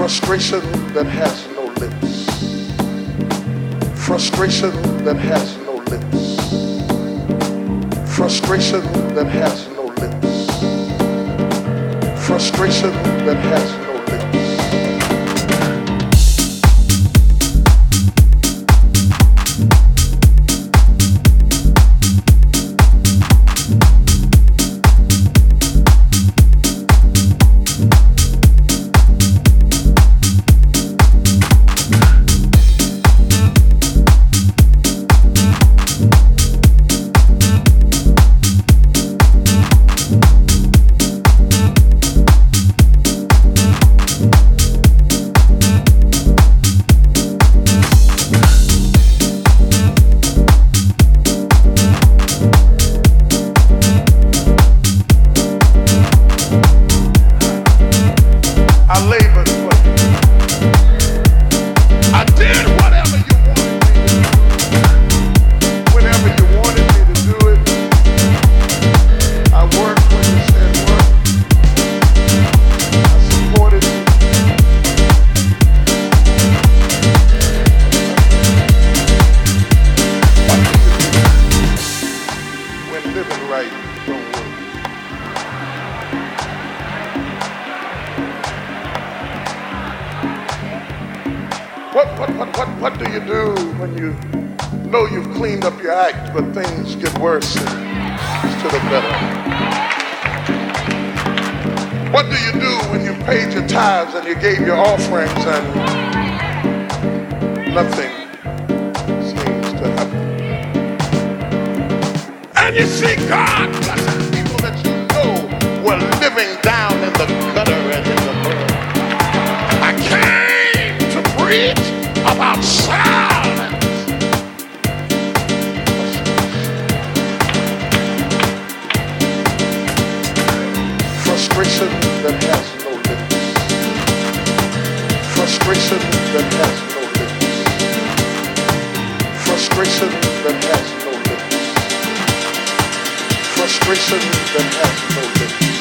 Frustration that has no lips. Frustration that has no lips. Frustration that has no lips. Frustration that has no lips. What do you do when you know you've cleaned up your act, but things get worse instead of better? What do you do when you paid your tithes and you gave your offerings and nothing seems to happen? And you see God blessing people that you know were living down in the gutter and in the mud. I came to preach about silence. Frustration that has no lips. Frustration that has no lips. Frustration that has no lips. Frustration that has no lips.